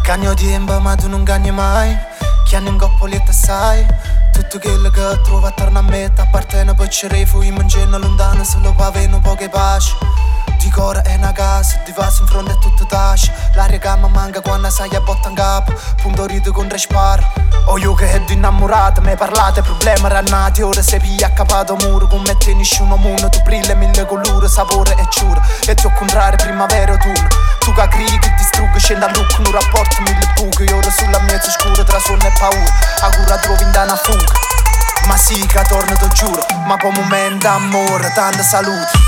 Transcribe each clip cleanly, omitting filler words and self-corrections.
Cagno tempo ma tu non cagni mai. Che hanno un coppoletto sai. Tutto quello che trovo attorno a me t'appartiene per cerefo. Io mangino lontano solo per avere un po' che pace. Di cuore è una casa, di vaso in fronte è tutto tace. L'aria che mi manca quando sai a botta in capo. Punto rito con resparo. O io che ero innamorato, mi parlate problemi rannati. Ora sei piglia accapato muro, con me te nessuno mondo. Tu brilla mille colore, sapore e giuro. E ti ho contrario primavera e autunno. Tu che crigi, che distruggi, scende a look, un rapporto mille buche. Io ora sulla mezza scura tra sonno e paura. A cura trovi in una fuga. Ma sì che torno te giuro, ma per un momento amore, tanta salute.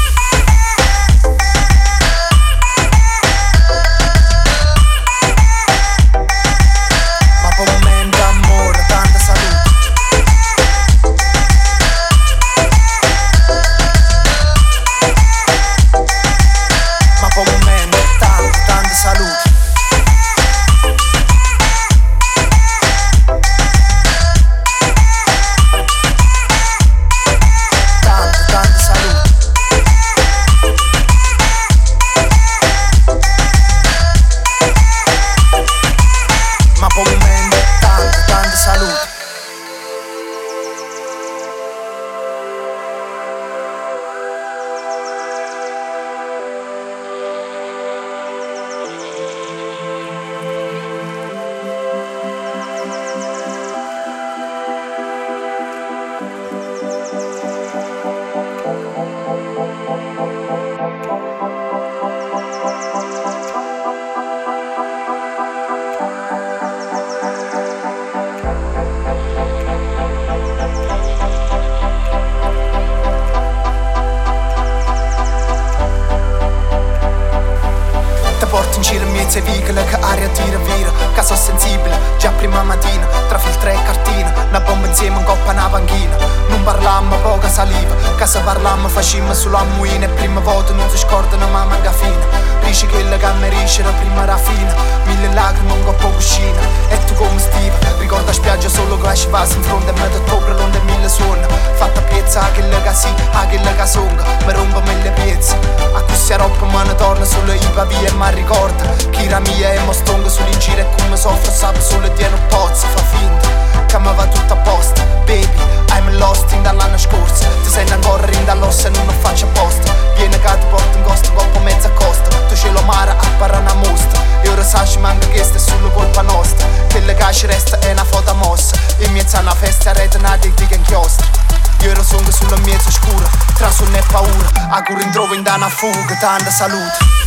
Porto in giro in mezzo ai vicoli che aria tira vira. Che sono sensibile, già prima mattina. Tra filtre e cartina, una bomba insieme in coppa una panchina. Non parlammo poca saliva, che se parlammo facimmo solo a muina. E prima volta non si scordano ma manca fine. Dici che le gamme risce la prima raffina. Mille lacrime un coppo cuscina. E tu come stiva, ricorda spiaggia solo che esci vas in fronte. E me d'ottobre l'onde mille suona. Fatta piezza a quella che sì, a quella che songa. Mi rompo mille piezze. A questa roba me ne torna solo i pavi e mi ricorda. Chi la mia e mo stongo sull'ingiro e come soffro sape solo e tieno pozzo. Fa finta che mi va tutto a posto. Baby, I'm lost in dall'anno scorso. Ti senti ancora in dall'ossa e non lo faccio apposta. Viene che ti porto in costa, coppa mezza costa. Tu ce lo mara a parana mostra. E ora sai ci manca che sta è solo colpa nostra. Quella che ci resta è una foto mossa. E in mezzo a una festa a rete una di che inchiostra. Io ero songo sulla mezza scura, tra sonno e paura. A cura in trovo in dana fuga, tanta salute.